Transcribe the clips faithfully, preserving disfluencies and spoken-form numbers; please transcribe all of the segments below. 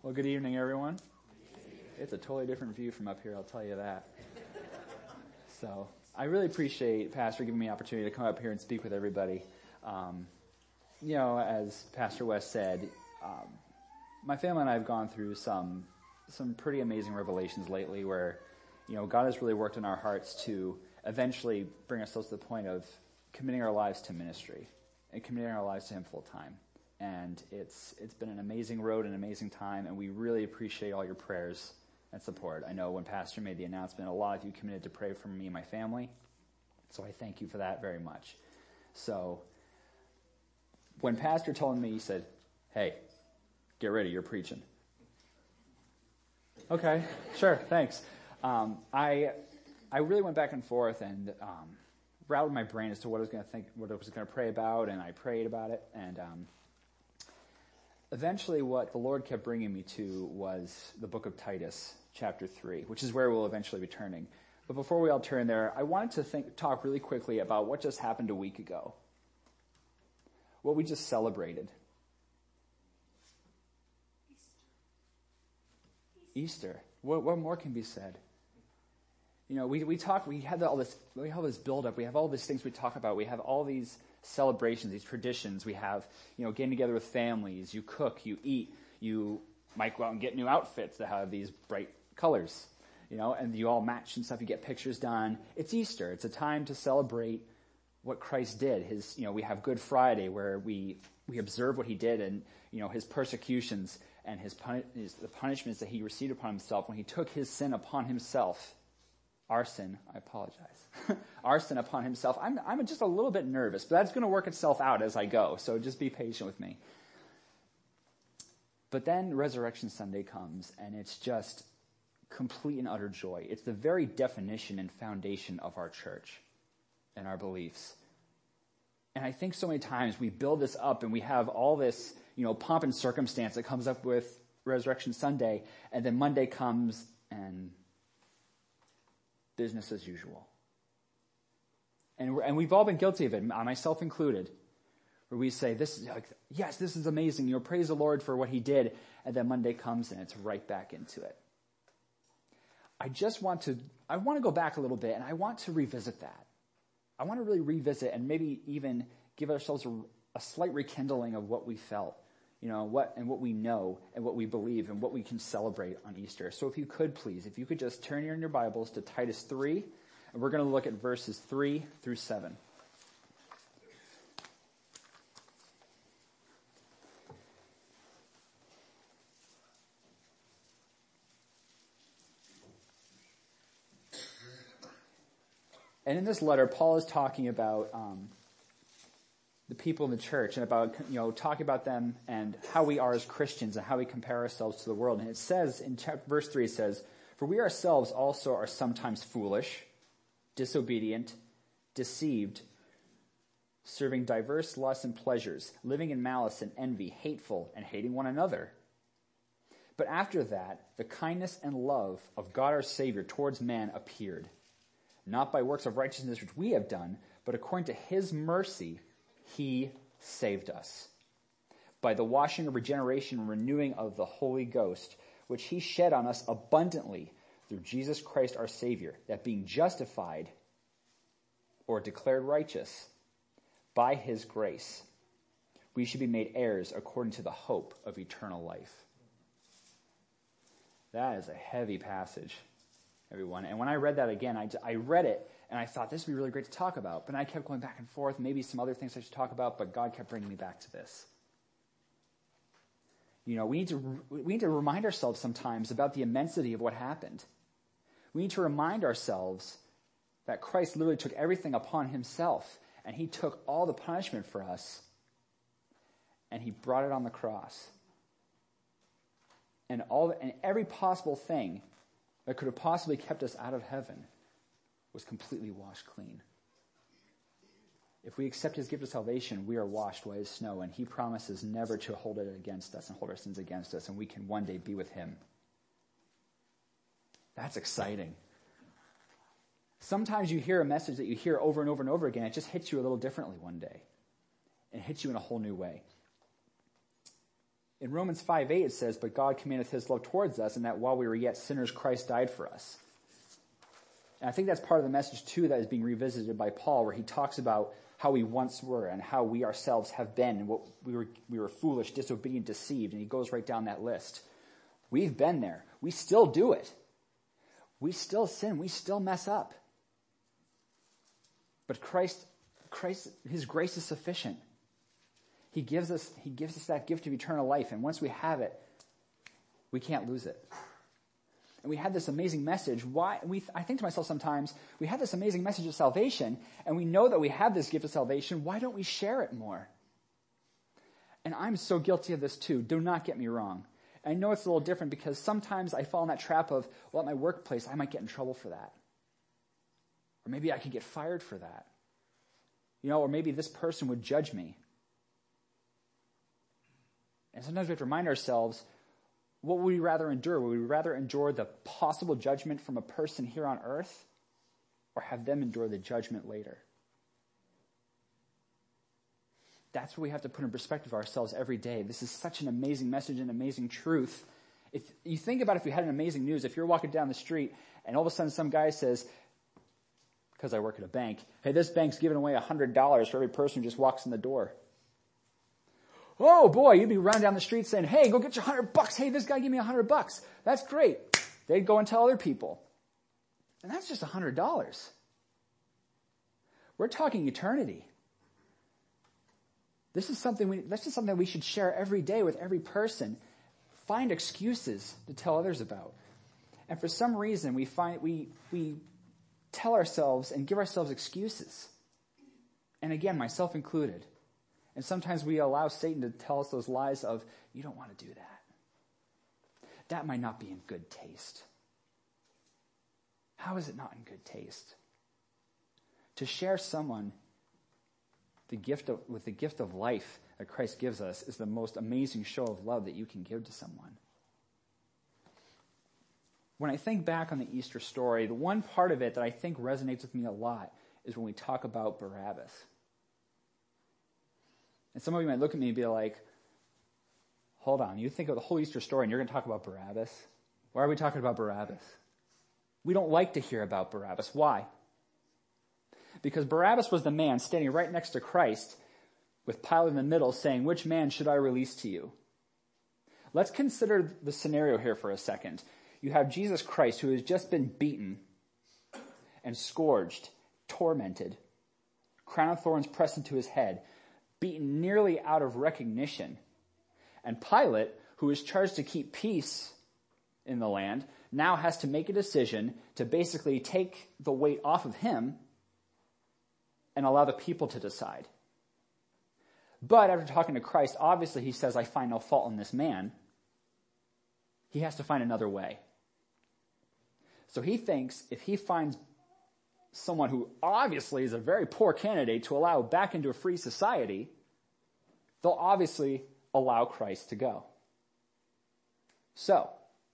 Well, good evening, everyone. It's a totally different view from up here, I'll tell you that. So I really appreciate Pastor giving me the opportunity to come up here and speak with everybody. Um, you know, as Pastor West said, um, my family and I have gone through some some pretty amazing revelations lately where, you know, God has really worked in our hearts to eventually bring ourselves to the point of committing our lives to ministry and committing our lives to Him full time. And it's it's been an amazing road, an amazing time, and we really appreciate all your prayers and support. I know when Pastor made the announcement, a lot of you committed to pray for me and my family, so I thank you for that very much. So when Pastor told me, he said, hey, get ready, you're preaching. Okay, sure, thanks. Um, I I really went back and forth and um, routed my brain as to what I was going to think, what I was going to pray about, and I prayed about it, and um, eventually what the Lord kept bringing me to was the book of Titus, chapter three, which is where we'll eventually be turning. But before we all turn there, I wanted to think, talk really quickly about what just happened a week ago. What we just celebrated. Easter. Easter. What, what more can be said? You know, we we talk. We had all this. We have all this buildup. We have all these things we talk about. We have all these celebrations, these traditions. We have, you know, getting together with families. You cook. You eat. You might go out and get new outfits that have these bright colors. You know, and you all match and stuff. You get pictures done. It's Easter. It's a time to celebrate what Christ did. His, you know, we have Good Friday where we we observe what He did and, you know, His persecutions and his, puni- his the punishments that He received upon Himself when He took His sin upon Himself. Our sin, I apologize. Our sin upon Himself. I'm I'm just a little bit nervous, but that's going to work itself out as I go. So just be patient with me. But then Resurrection Sunday comes, and it's just complete and utter joy. It's the very definition and foundation of our church and our beliefs. And I think so many times we build this up and we have all this, you know, pomp and circumstance that comes up with Resurrection Sunday, and then Monday comes and business as usual. And we're, and we've all been guilty of it, myself included, where we say, "This is like, yes, this is amazing. You know, praise the Lord for what He did," and then Monday comes and it's right back into it. I just want to, I want to go back a little bit, and I want to revisit that. I want to really revisit and maybe even give ourselves a, a slight rekindling of what we felt, you know, what and what we know and what we believe and what we can celebrate on Easter. So if you could please, if you could just turn in your Bibles to Titus three, and we're going to look at verses three through seven. And in this letter, Paul is talking about um, the people in the church and about, you know, talking about them and how we are as Christians and how we compare ourselves to the world. And it says in chapter, verse three, it says, "For we ourselves also are sometimes foolish, disobedient, deceived, serving diverse lusts and pleasures, living in malice and envy, hateful and hating one another. But after that, the kindness and love of God our Savior towards man appeared, not by works of righteousness which we have done, but according to His mercy, He saved us, by the washing of regeneration and renewing of the Holy Ghost, which He shed on us abundantly through Jesus Christ our Savior, that being justified or declared righteous by His grace, we should be made heirs according to the hope of eternal life." That is a heavy passage, everyone. And when I read that again, I, I read it and I thought this would be really great to talk about. But I kept going back and forth, maybe some other things I should talk about, but God kept bringing me back to this. You know, we need to we need to remind ourselves sometimes about the immensity of what happened. We need to remind ourselves that Christ literally took everything upon Himself, and He took all the punishment for us, and He brought it on the cross. And all and every possible thing that could have possibly kept us out of heaven was completely washed clean. If we accept His gift of salvation, we are washed white as snow, and He promises never to hold it against us and hold our sins against us, and we can one day be with Him. That's exciting. Sometimes you hear a message that you hear over and over and over again. It just hits you a little differently one day. It hits you in a whole new way. In Romans five eight it says, but God commendeth his love towards us, and that while we were yet sinners, Christ died for us. And I think that's part of the message too that is being revisited by Paul, where he talks about how we once were and how we ourselves have been, and what we were, we were foolish, disobedient, deceived, and he goes right down that list. We've been there. We still do it. We still sin. We still mess up. But Christ, Christ, his grace is sufficient. He gives us, he gives us that gift of eternal life, and once we have it, we can't lose it. And we have this amazing message. Why? We, I think to myself sometimes, we have this amazing message of salvation, and we know that we have this gift of salvation. Why don't we share it more? And I'm so guilty of this too. Do not get me wrong. I know it's a little different because sometimes I fall in that trap of, well, at my workplace, I might get in trouble for that. Or maybe I could get fired for that. You know, or maybe this person would judge me. And sometimes we have to remind ourselves, what would we rather endure? Would we rather endure the possible judgment from a person here on earth, or have them endure the judgment later? That's what we have to put in perspective of ourselves every day. This is such an amazing message and amazing truth. If you think about if we had an amazing news, if you're walking down the street and all of a sudden some guy says, because I work at a bank, hey, this bank's giving away one hundred dollars for every person who just walks in the door. Oh boy, you'd be running down the street saying, hey, go get your hundred bucks. Hey, this guy gave me a hundred bucks. That's great. They'd go and tell other people. And that's just a hundred dollars. We're talking eternity. This is something we, this is something we should share every day with every person. Find excuses to tell others about. And for some reason we find, we, we tell ourselves and give ourselves excuses. And again, myself included. And sometimes we allow Satan to tell us those lies of, you don't want to do that. That might not be in good taste. How is it not in good taste? To share someone the gift of, with the gift of life that Christ gives us is the most amazing show of love that you can give to someone. When I think back on the Easter story, the one part of it that I think resonates with me a lot is when we talk about Barabbas. And some of you might look at me and be like, hold on, you think of the whole Easter story and you're going to talk about Barabbas? Why are we talking about Barabbas? We don't like to hear about Barabbas. Why? Because Barabbas was the man standing right next to Christ with Pilate in the middle saying, which man should I release to you? Let's consider the scenario here for a second. You have Jesus Christ who has just been beaten and scourged, tormented, crown of thorns pressed into his head, beaten nearly out of recognition. And Pilate, who is charged to keep peace in the land, now has to make a decision to basically take the weight off of him and allow the people to decide. But after talking to Christ, obviously he says, I find no fault in this man. He has to find another way. So he thinks if he finds someone who obviously is a very poor candidate to allow back into a free society, they'll obviously allow Christ to go. So,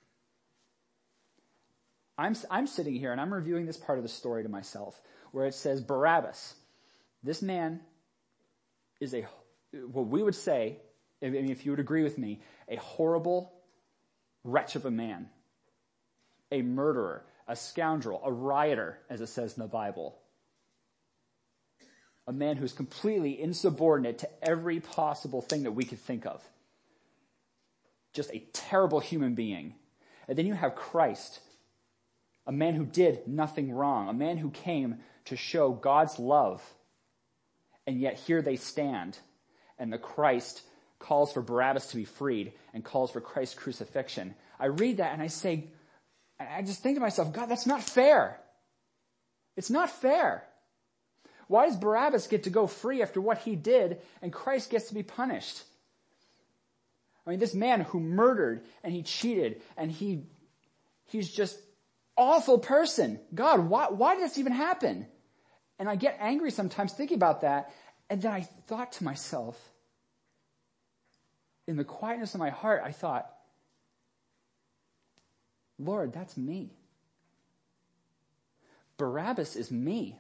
I'm, I'm sitting here and I'm reviewing this part of the story to myself where it says Barabbas, this man is a, what we would say, I mean, if you would agree with me, a horrible wretch of a man, a murderer, a scoundrel, a rioter, as it says in the Bible. A man who's completely insubordinate to every possible thing that we could think of. Just a terrible human being. And then you have Christ, a man who did nothing wrong, a man who came to show God's love. And yet here they stand, and the Christ calls for Barabbas to be freed and calls for Christ's crucifixion. I read that and I say, I just think to myself, God, that's not fair. It's not fair. Why does Barabbas get to go free after what he did and Christ gets to be punished? I mean, this man who murdered and he cheated and he, he's just awful person. God, why, why did this even happen? And I get angry sometimes thinking about that. And then I thought to myself, in the quietness of my heart, I thought, Lord, that's me. Barabbas is me.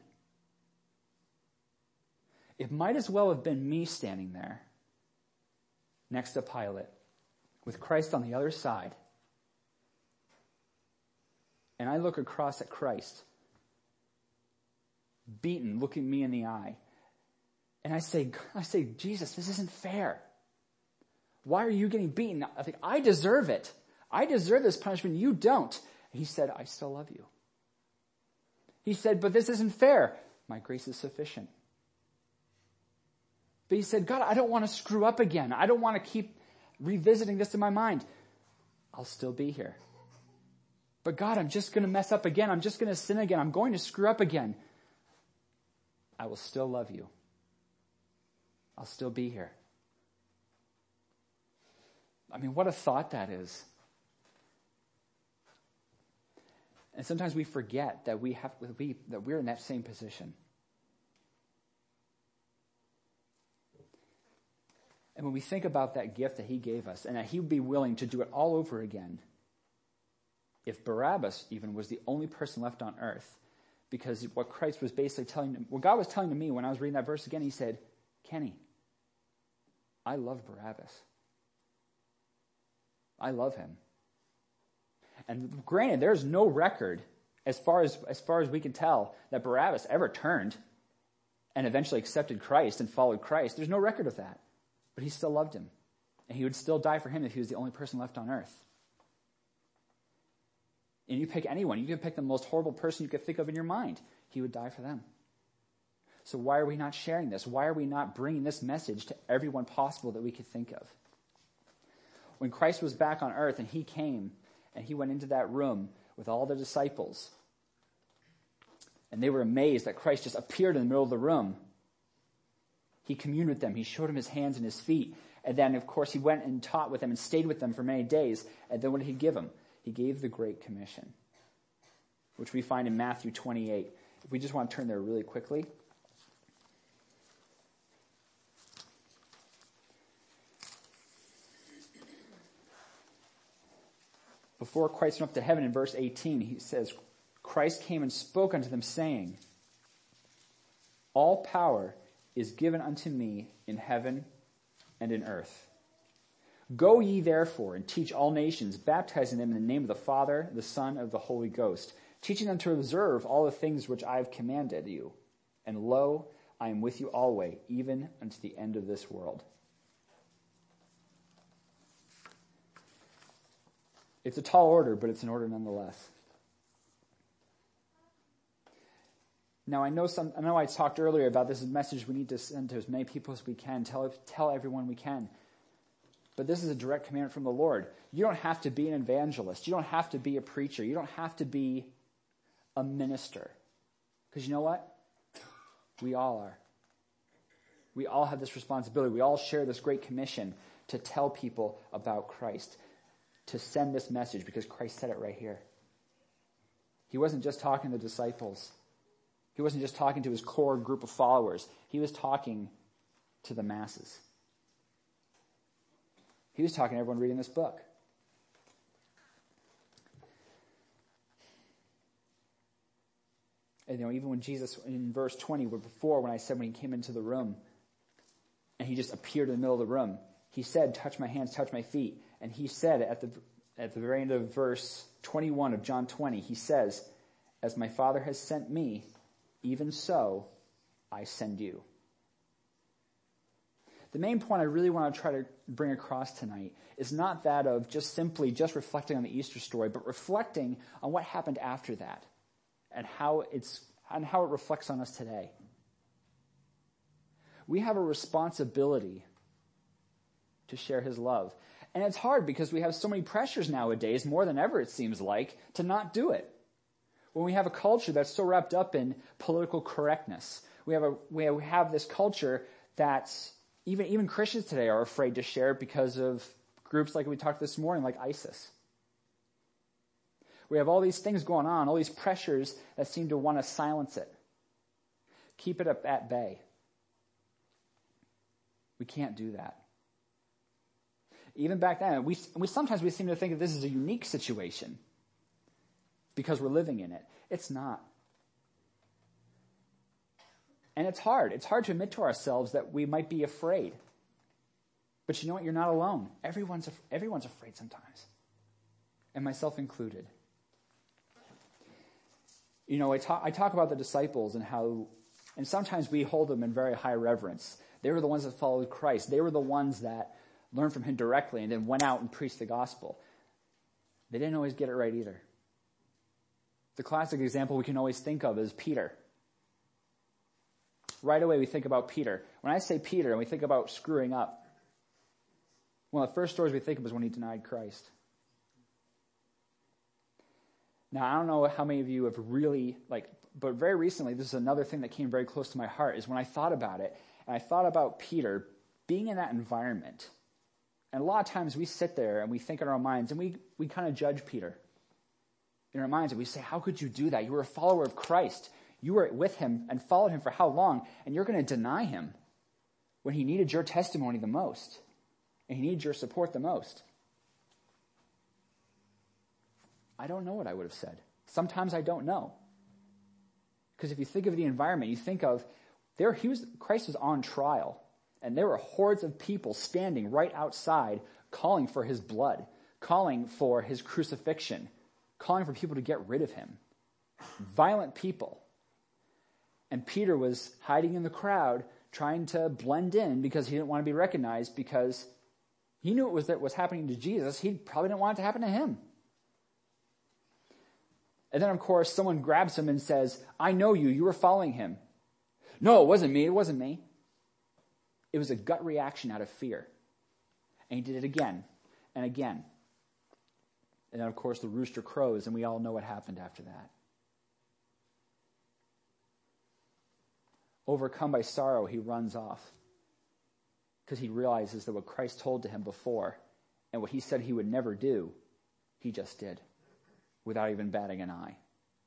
It might as well have been me standing there next to Pilate, with Christ on the other side, and I look across at Christ, beaten, looking me in the eye, and I say, I say, Jesus, this isn't fair. Why are you getting beaten? I think, I deserve it. I deserve this punishment. You don't. He said, I still love you. He said, but this isn't fair. My grace is sufficient. But he said, God, I don't want to screw up again. I don't want to keep revisiting this in my mind. I'll still be here. But God, I'm just going to mess up again. I'm just going to sin again. I'm going to screw up again. I will still love you. I'll still be here. I mean, what a thought that is. And sometimes we forget that we have we that we're in that same position. And when we think about that gift that he gave us, and that he would be willing to do it all over again, if Barabbas even was the only person left on earth, because what Christ was basically telling, what God was telling to me when I was reading that verse again, he said, Kenny, I love Barabbas. I love him. And granted, there's no record, as far as as far as we can tell, that Barabbas ever turned and eventually accepted Christ and followed Christ. There's no record of that. But he still loved him. And he would still die for him if he was the only person left on earth. And you pick anyone. You could pick the most horrible person you could think of in your mind. He would die for them. So why are we not sharing this? Why are we not bringing this message to everyone possible that we could think of? When Christ was back on earth and he came and he went into that room with all the disciples, and they were amazed that Christ just appeared in the middle of the room. He communed with them. He showed them his hands and his feet. And then, of course, he went and taught with them and stayed with them for many days. And then what did he give them? He gave the Great Commission, which we find in Matthew twenty-eight. If we just want to turn there really quickly. Before Christ went up to heaven in verse eighteen, he says, Christ came and spoke unto them, saying, all power is given unto me in heaven and in earth. Go ye therefore and teach all nations, baptizing them in the name of the Father, the Son, and of the Holy Ghost, teaching them to observe all the things which I have commanded you. And lo, I am with you always, even unto the end of this world. It's a tall order, but it's an order nonetheless. Now, I know some. I know I talked earlier about this message we need to send to as many people as we can, tell, tell everyone we can. But this is a direct commandment from the Lord. You don't have to be an evangelist. You don't have to be a preacher. You don't have to be a minister. Because you know what? We all are. We all have this responsibility. We all share this great commission to tell people about Christ, to send this message, because Christ said it right here. He wasn't just talking to the disciples. He wasn't just talking to his core group of followers. He was talking to the masses. He was talking to everyone reading this book. And you know, even when Jesus, in verse twenty, where before when I said when he came into the room, and he just appeared in the middle of the room, he said, touch my hands, touch my feet. And he said at the at the very end of verse twenty-one of John twenty, he says, as my Father has sent me, even so I send you. The main point I really want to try to bring across tonight is not that of just simply just reflecting on the Easter story, but reflecting on what happened after that and how it's and how it reflects on us today. We have a responsibility to share his love. And it's hard because we have so many pressures nowadays, more than ever it seems like, to not do it. When we have a culture that's so wrapped up in political correctness, we have a we have this culture that's even even Christians today are afraid to share because of groups like we talked this morning, like ISIS. We have all these things going on, all these pressures that seem to want to silence it, keep it up at bay. We can't do that. Even back then, we we sometimes we seem to think that this is a unique situation because we're living in it. It's not. And it's hard. It's hard to admit to ourselves that we might be afraid. But you know what? You're not alone. Everyone's, everyone's afraid sometimes, and myself included. You know, I talk, I talk about the disciples and how, and sometimes we hold them in very high reverence. They were the ones that followed Christ. They were the ones that learned from him directly and then went out and preached the gospel. They didn't always get it right either. The classic example we can always think of is Peter. Right away we think about Peter. When I say Peter and we think about screwing up, one of the first stories we think of is when he denied Christ. Now, I don't know how many of you have really, like, but very recently, this is another thing that came very close to my heart, is when I thought about it, and I thought about Peter being in that environment. And a lot of times we sit there and we think in our minds, and we, we kind of judge Peter. In our minds, and we say, how could you do that? You were a follower of Christ. You were with him and followed him for how long? And you're going to deny him when he needed your testimony the most, and he needed your support the most. I don't know what I would have said. Sometimes I don't know. Because if you think of the environment, you think of, there he was, Christ was on trial, and there were hordes of people standing right outside calling for his blood, calling for his crucifixion, calling for people to get rid of him. Violent people. And Peter was hiding in the crowd, trying to blend in because he didn't want to be recognized, because he knew it was that was happening to Jesus. He probably didn't want it to happen to him. And then, of course, someone grabs him and says, I know you. You were following him. No, it wasn't me. It wasn't me. It was a gut reaction out of fear. And he did it again and again. And then, of course, the rooster crows, and we all know what happened after that. Overcome by sorrow, he runs off because he realizes that what Christ told to him before and what he said he would never do, he just did, without even batting an eye.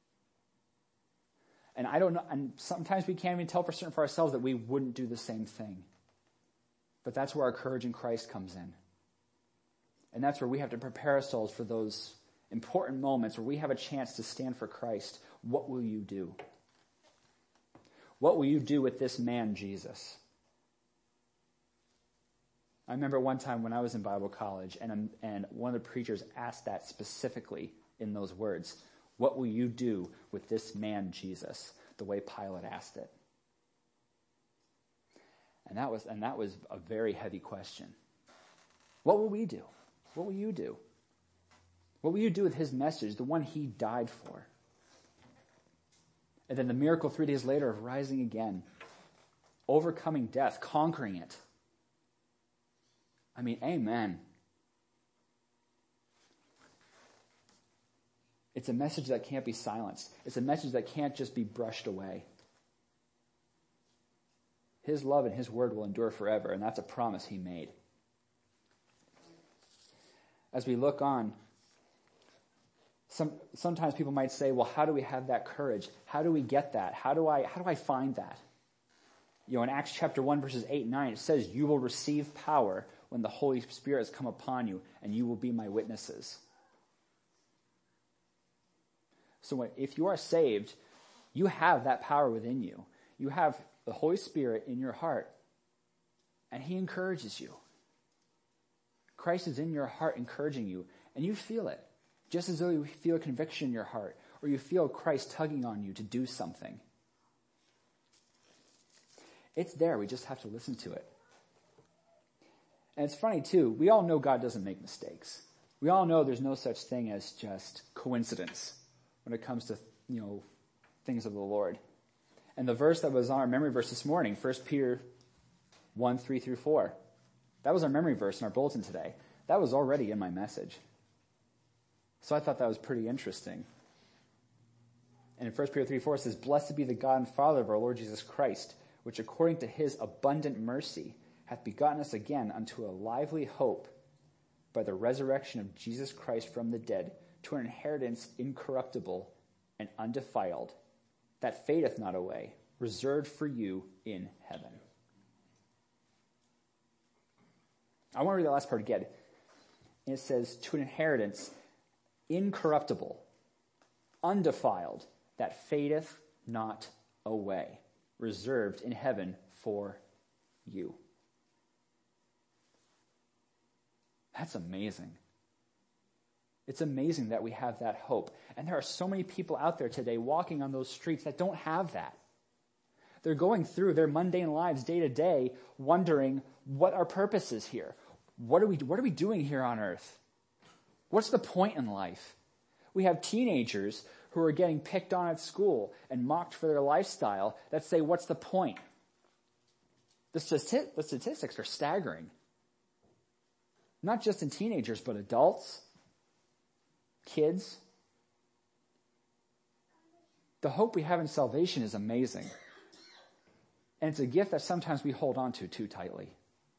And I don't know, and sometimes we can't even tell for certain for ourselves that we wouldn't do the same thing. But that's where our courage in Christ comes in. And that's where we have to prepare ourselves for those important moments where we have a chance to stand for Christ. What will you do? What will you do with this man, Jesus? I remember one time when I was in Bible college, and, and one of the preachers asked that specifically in those words. What will you do with this man, Jesus? The way Pilate asked it. And that was, and that was a very heavy question. What will we do? What will you do? What will you do with his message, the one he died for? And then the miracle three days later of rising again, overcoming death, conquering it. I mean, amen. It's a message that can't be silenced. It's a message that can't just be brushed away. His love and his word will endure forever, and that's a promise he made. As we look on, some, sometimes people might say, well, how do we have that courage? How do we get that? How do I, how do I find that? You know, in Acts chapter one, verses eight and nine, it says, you will receive power when the Holy Spirit has come upon you, and you will be my witnesses. So if you are saved, you have that power within you. You have the Holy Spirit in your heart, and he encourages you. Christ is in your heart encouraging you, and you feel it, just as though you feel a conviction in your heart, or you feel Christ tugging on you to do something. It's there. We just have to listen to it. And it's funny, too. We all know God doesn't make mistakes. We all know there's no such thing as just coincidence when it comes to, you know, things of the Lord. And the verse that was on our memory verse this morning, First Peter one, three through four, that was our memory verse in our bulletin today. That was already in my message. So I thought that was pretty interesting. And in First Peter three, four, it says, blessed be the God and Father of our Lord Jesus Christ, which according to his abundant mercy hath begotten us again unto a lively hope by the resurrection of Jesus Christ from the dead, to an inheritance incorruptible and undefiled, that fadeth not away, reserved for you in heaven. I want to read the last part again. And it says, to an inheritance incorruptible, undefiled, that fadeth not away, reserved in heaven for you. That's amazing. It's amazing that we have that hope. And there are so many people out there today walking on those streets that don't have that. They're going through their mundane lives day to day, wondering what our purpose is here. What are we, what are we doing here on earth? What's the point in life? We have teenagers who are getting picked on at school and mocked for their lifestyle that say, what's the point? The, stati- the statistics are staggering. Not just in teenagers, but adults, kids. The hope we have in salvation is amazing. And it's a gift that sometimes we hold on to too tightly.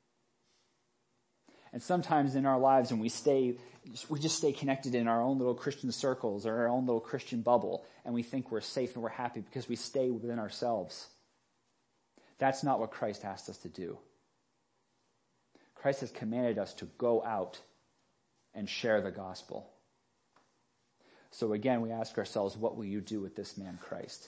And sometimes in our lives when we stay, we just stay connected in our own little Christian circles or our own little Christian bubble, and we think we're safe and we're happy because we stay within ourselves. That's not what Christ asked us to do. Christ has commanded us to go out and share the gospel. So again, we ask ourselves, what will you do with this man Christ?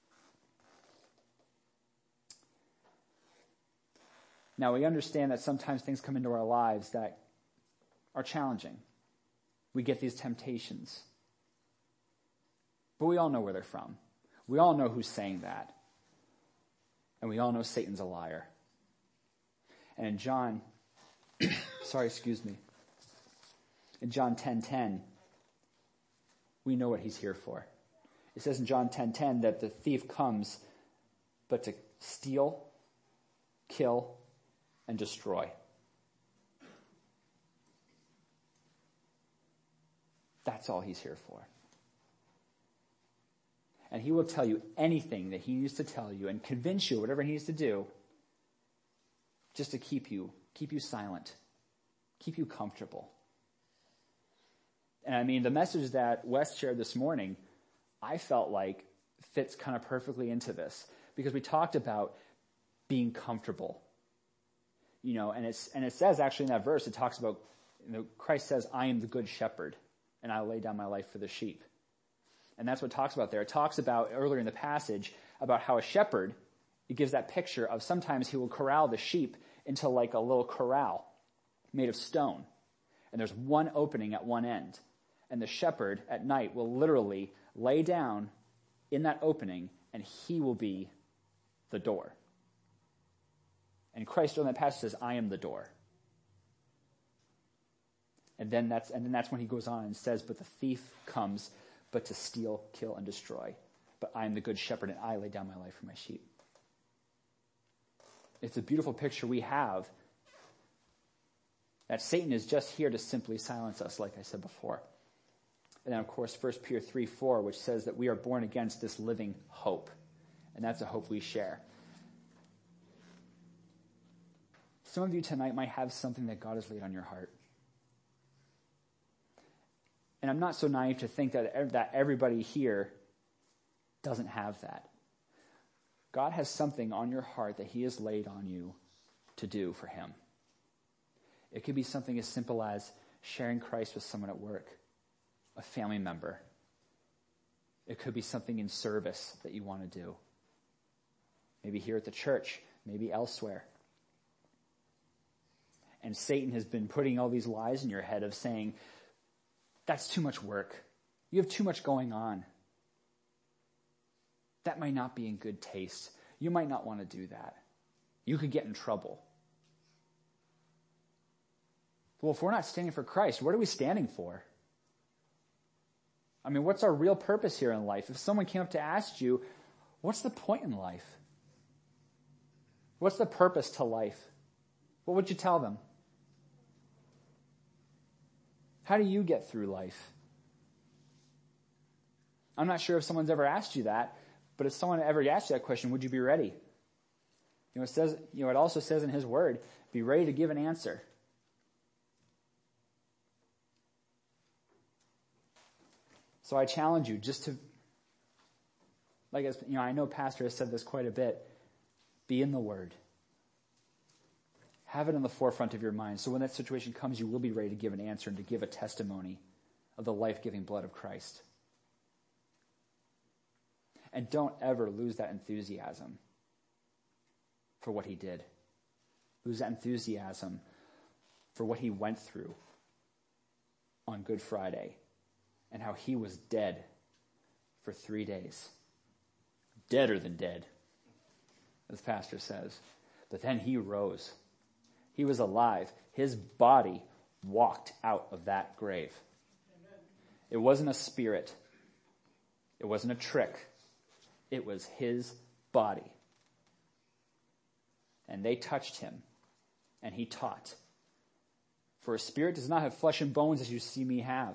Now, we understand that sometimes things come into our lives that are challenging. We get these temptations. But we all know where they're from. We all know who's saying that. And we all know Satan's a liar. And in John, sorry, excuse me. In John ten ten, we know what he's here for. It says in John ten ten that the thief comes but to steal, kill, and destroy. That's all he's here for. And he will tell you anything that he needs to tell you and convince you whatever he needs to do just to keep you, keep you silent, keep you comfortable. And I mean, the message that Wes shared this morning, I felt like fits kind of perfectly into this because we talked about being comfortable. You know, and it's and it says actually in that verse, it talks about, you know, Christ says, I am the good shepherd, and I lay down my life for the sheep. And that's what it talks about there. It talks about earlier in the passage about how a shepherd, it gives that picture of sometimes he will corral the sheep into like a little corral made of stone. And there's one opening at one end. And the shepherd at night will literally lay down in that opening, and he will be the door. And Christ in that passage says, I am the door. And then that's and then that's when he goes on and says, but the thief comes but to steal, kill, and destroy. But I am the good shepherd, and I lay down my life for my sheep. It's a beautiful picture we have that Satan is just here to simply silence us, like I said before. And then, of course, First Peter three four, which says that we are born against this living hope. And that's a hope we share. Some of you tonight might have something that God has laid on your heart. And I'm not so naive to think that, that everybody here doesn't have that. God has something on your heart that he has laid on you to do for him. It could be something as simple as sharing Christ with someone at work, a family member. It could be something in service that you want to do. Maybe here at the church, maybe elsewhere. And Satan has been putting all these lies in your head of saying, that's too much work. You have too much going on. That might not be in good taste. You might not want to do that. You could get in trouble. Well, if we're not standing for Christ, what are we standing for? I mean, what's our real purpose here in life? If someone came up to ask you, what's the point in life? What's the purpose to life? What would you tell them? How do you get through life? I'm not sure if someone's ever asked you that, but if someone ever asked you that question, would you be ready? You know, it says, you know, it also says in his word, be ready to give an answer. So I challenge you just to, like, as, you know, I know Pastor has said this quite a bit, be in the Word. Have it in the forefront of your mind. So when that situation comes, you will be ready to give an answer and to give a testimony of the life-giving blood of Christ. And don't ever lose that enthusiasm for what he did. Lose that enthusiasm for what he went through on Good Friday and how he was dead for three days. Deader than dead, as the pastor says. But then he rose. He was alive. His body walked out of that grave. Amen. It wasn't a spirit. It wasn't a trick. It was his body. And they touched him, and he taught. For a spirit does not have flesh and bones as you see me have.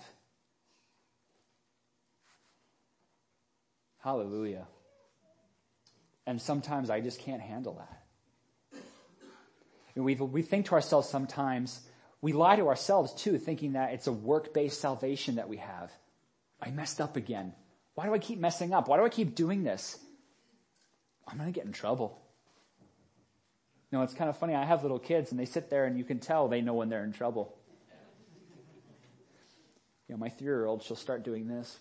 Hallelujah. And sometimes I just can't handle that. We we think to ourselves sometimes, we lie to ourselves too, thinking that it's a work-based salvation that we have. I messed up again. Why do I keep messing up? Why do I keep doing this? I'm going to get in trouble. You know, it's kind of funny. I have little kids, and they sit there, and you can tell they know when they're in trouble. You know, my three-year-old, she'll start doing this.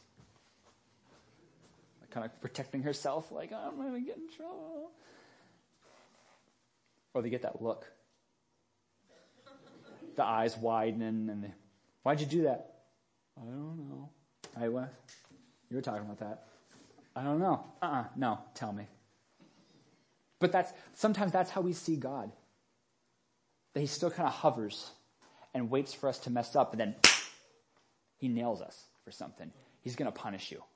Kind of protecting herself, like, oh, I'm going to get in trouble. Or they get that look. The eyes widen, and they, why'd you do that? I don't know. I was. You were talking about that. I don't know. Uh-uh. No, tell me. But that's sometimes that's how we see God. That he still kind of hovers and waits for us to mess up, and then he nails us for something. He's going to punish you.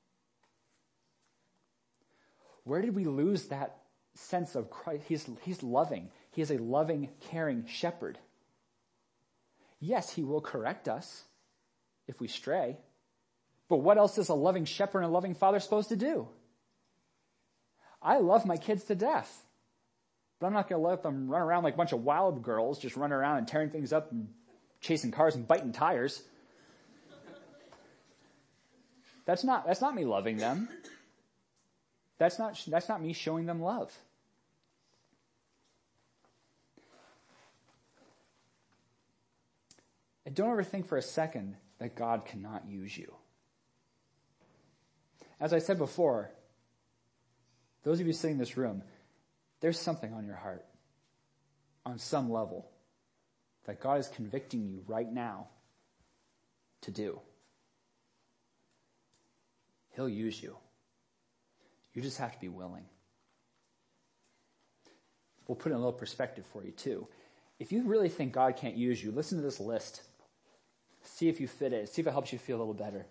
Where did we lose that sense of Christ? He's, he's loving. He is a loving, caring shepherd. Yes, he will correct us if we stray. But what else is a loving shepherd and a loving father supposed to do? I love my kids to death. But I'm not going to let them run around like a bunch of wild girls, just running around and tearing things up and chasing cars and biting tires. That's not, that's not me loving them. That's not, that's not me showing them love. And don't ever think for a second that God cannot use you. As I said before, those of you sitting in this room, there's something on your heart on some level that God is convicting you right now to do. He'll use you. You just have to be willing. We'll put in a little perspective for you too. If you really think God can't use you, listen to this list. See if you fit it. See if it helps you feel a little better.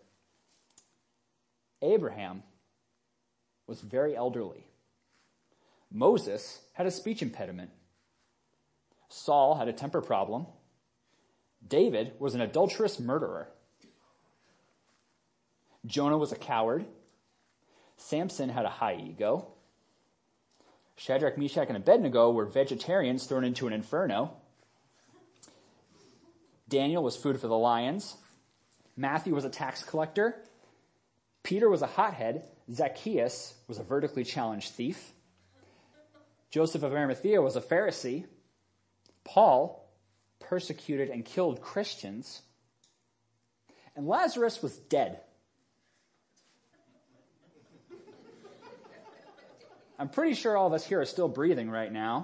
Abraham was very elderly. Moses had a speech impediment. Saul had a temper problem. David was an adulterous murderer. Jonah was a coward. Samson had a high ego. Shadrach, Meshach, and Abednego were vegetarians thrown into an inferno. Daniel was food for the lions. Matthew was a tax collector. Peter was a hothead. Zacchaeus was a vertically challenged thief. Joseph of Arimathea was a Pharisee. Paul persecuted and killed Christians. And Lazarus was dead. I'm pretty sure all of us here are still breathing right now.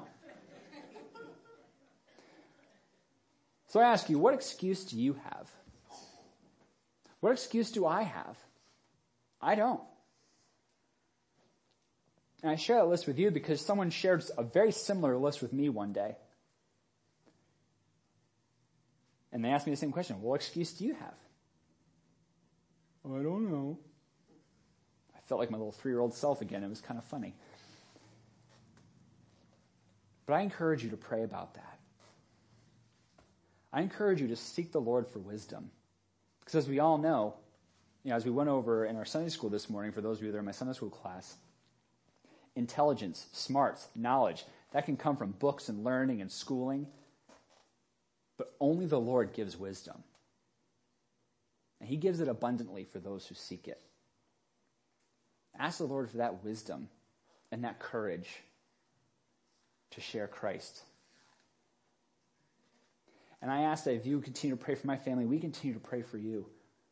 So I ask you, what excuse do you have? What excuse do I have? I don't. And I share that list with you because someone shared a very similar list with me one day. And they asked me the same question. What excuse do you have? I don't know. I felt like my little three-year-old self again. It was kind of funny. But I encourage you to pray about that. I encourage you to seek the Lord for wisdom. Because as we all know, you know, as we went over in our Sunday school this morning, for those of you that are in my Sunday school class, intelligence, smarts, knowledge, that can come from books and learning and schooling. But only the Lord gives wisdom. And he gives it abundantly for those who seek it. Ask the Lord for that wisdom and that courage to share Christ. And I ask that if you continue to pray for my family, we continue to pray for you.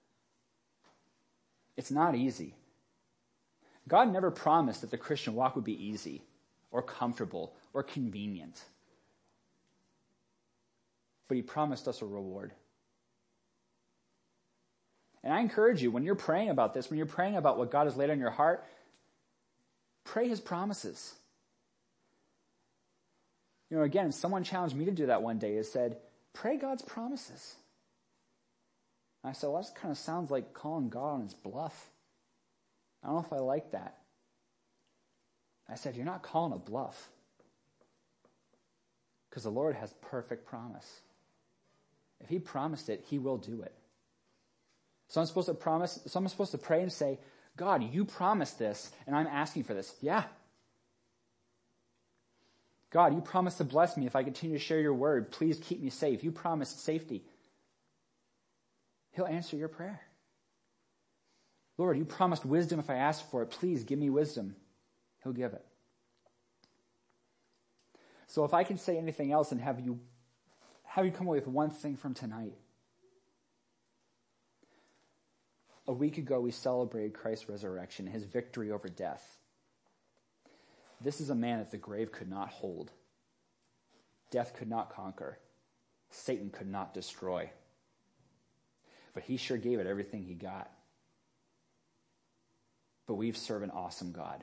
It's not easy. God never promised that the Christian walk would be easy or comfortable or convenient. But he promised us a reward. And I encourage you, when you're praying about this, when you're praying about what God has laid on your heart, pray his promises. You know, again, someone challenged me to do that one day. It said, pray God's promises. And I said, well, that kind of sounds like calling God on his bluff. I don't know if I like that. I said, you're not calling a bluff. Because the Lord has perfect promise. If he promised it, he will do it. So I'm supposed to promise, so I'm supposed to pray and say, God, you promised this, and I'm asking for this. Yeah. God, you promised to bless me if I continue to share your word. Please keep me safe. You promised safety. He'll answer your prayer. Lord, you promised wisdom if I ask for it. Please give me wisdom. He'll give it. So if I can say anything else and have you, have you come away with one thing from tonight. A week ago, we celebrated Christ's resurrection, his victory over death. This is a man that the grave could not hold. Death could not conquer. Satan could not destroy. But he sure gave it everything he got. But we serve an awesome God.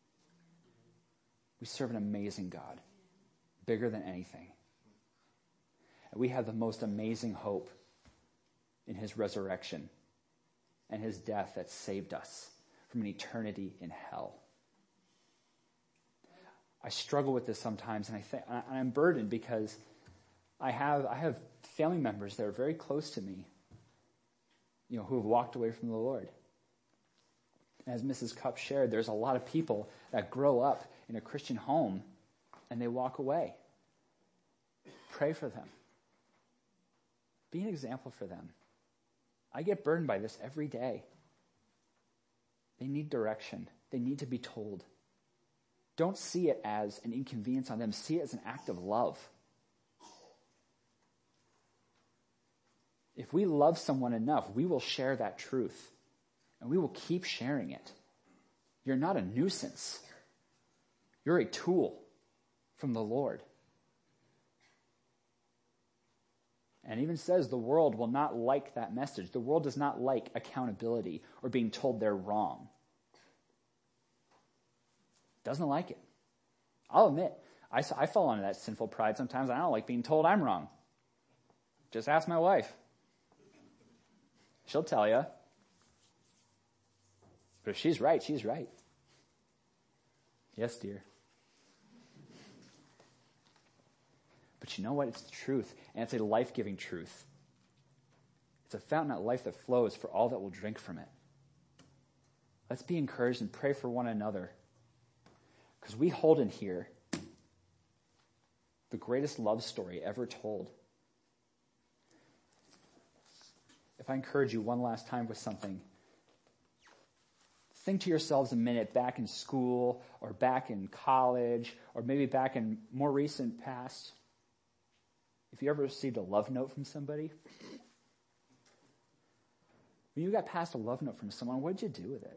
We serve an amazing God, bigger than anything. And we have the most amazing hope in his resurrection and his death that saved us from an eternity in hell. I struggle with this sometimes, and I think I'm burdened because I have I have family members that are very close to me, you know, who have walked away from the Lord. As Missus Cupp shared, there's a lot of people that grow up in a Christian home and they walk away. Pray for them. Be an example for them. I get burdened by this every day. They need direction. They need to be told. Don't see it as an inconvenience on them. See it as an act of love. If we love someone enough, we will share that truth. And we will keep sharing it. You're not a nuisance. You're a tool from the Lord. And it even says the world will not like that message. The world does not like accountability or being told they're wrong. Doesn't like it. I'll admit, I, I fall into that sinful pride sometimes. I don't like being told I'm wrong. Just ask my wife. She'll tell you. But if she's right, she's right. Yes, dear. But you know what? It's the truth, and it's a life-giving truth. It's a fountain of life that flows for all that will drink from it. Let's be encouraged and pray for one another, because we hold in here the greatest love story ever told. If I encourage you one last time with something, think to yourselves a minute back in school or back in college or maybe back in more recent past. If you ever received a love note from somebody, when you got passed a love note from someone, what did you do with it?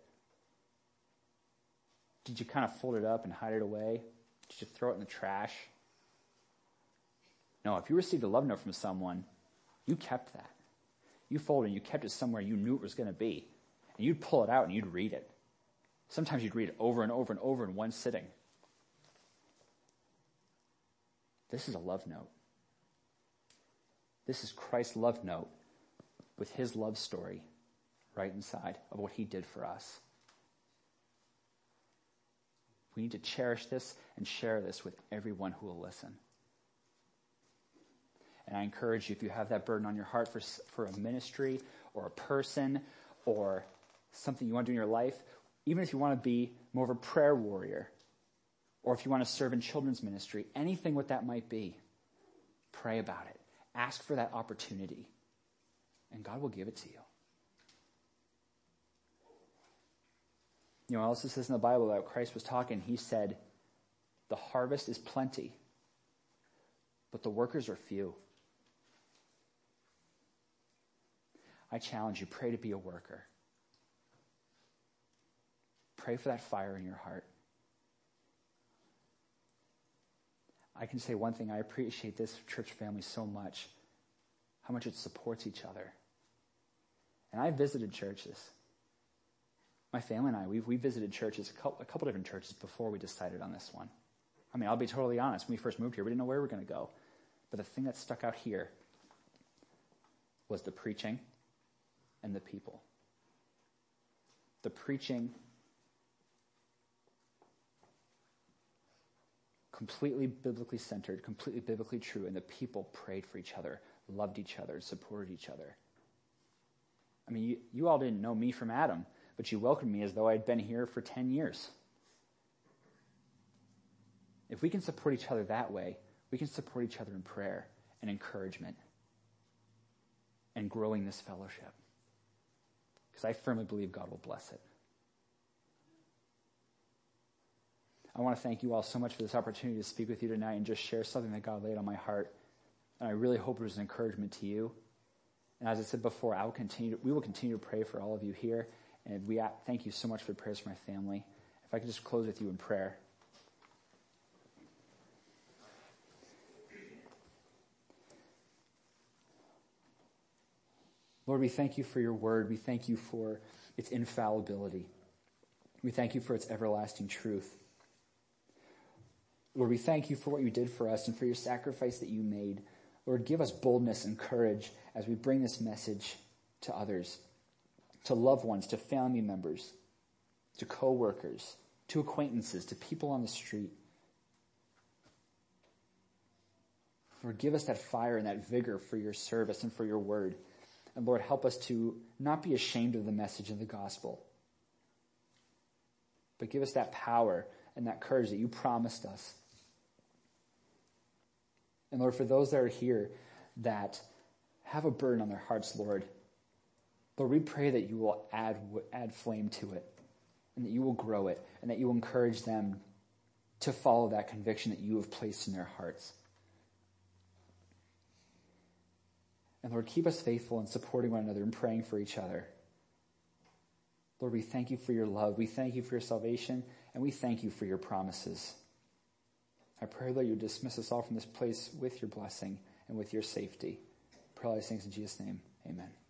Did you kind of fold it up and hide it away? Did you throw it in the trash? No, if you received a love note from someone, you kept that. You folded it and you kept it somewhere you knew it was going to be. And you'd pull it out and you'd read it. Sometimes you'd read it over and over and over in one sitting. This is a love note. This is Christ's love note with his love story right inside of what he did for us. We need to cherish this and share this with everyone who will listen. And I encourage you, if you have that burden on your heart for, for a ministry or a person or something you want to do in your life, even if you want to be more of a prayer warrior or if you want to serve in children's ministry, anything what that might be, pray about it. Ask for that opportunity, and God will give it to you. You know, what else it says in the Bible about Christ was talking? He said, the harvest is plenty, but the workers are few. I challenge you, pray to be a worker. Pray for that fire in your heart. I can say one thing, I appreciate this church family so much, how much it supports each other. And I visited churches. My family and I, we we visited churches, a couple, a couple different churches before we decided on this one. I mean, I'll be totally honest. When we first moved here, we didn't know where we were going to go. But the thing that stuck out here was the preaching and the people. The preaching, completely biblically centered, completely biblically true, and the people prayed for each other, loved each other, supported each other. I mean, you, you all didn't know me from Adam, but you welcomed me as though I'd been here for ten years. If we can support each other that way, we can support each other in prayer and encouragement and growing this fellowship. Because I firmly believe God will bless it. I want to thank you all so much for this opportunity to speak with you tonight and just share something that God laid on my heart. And I really hope it was an encouragement to you. And as I said before, I will continue to, we will continue to pray for all of you here. And we thank you so much for the prayers for my family. If I could just close with you in prayer. Lord, we thank you for your word. We thank you for its infallibility. We thank you for its everlasting truth. Lord, we thank you for what you did for us and for your sacrifice that you made. Lord, give us boldness and courage as we bring this message to others, to loved ones, to family members, to co-workers, to acquaintances, to people on the street. Lord, give us that fire and that vigor for your service and for your word. And Lord, help us to not be ashamed of the message of the gospel, but give us that power and that courage that you promised us. And Lord, for those that are here that have a burden on their hearts, Lord, Lord, we pray that you will add add flame to it, and that you will grow it, and that you will encourage them to follow that conviction that you have placed in their hearts. And Lord, keep us faithful in supporting one another and praying for each other. Lord, we thank you for your love. We thank you for your salvation, and we thank you for your promises. I pray that you dismiss us all from this place with your blessing and with your safety. I pray all these things in Jesus' name. Amen.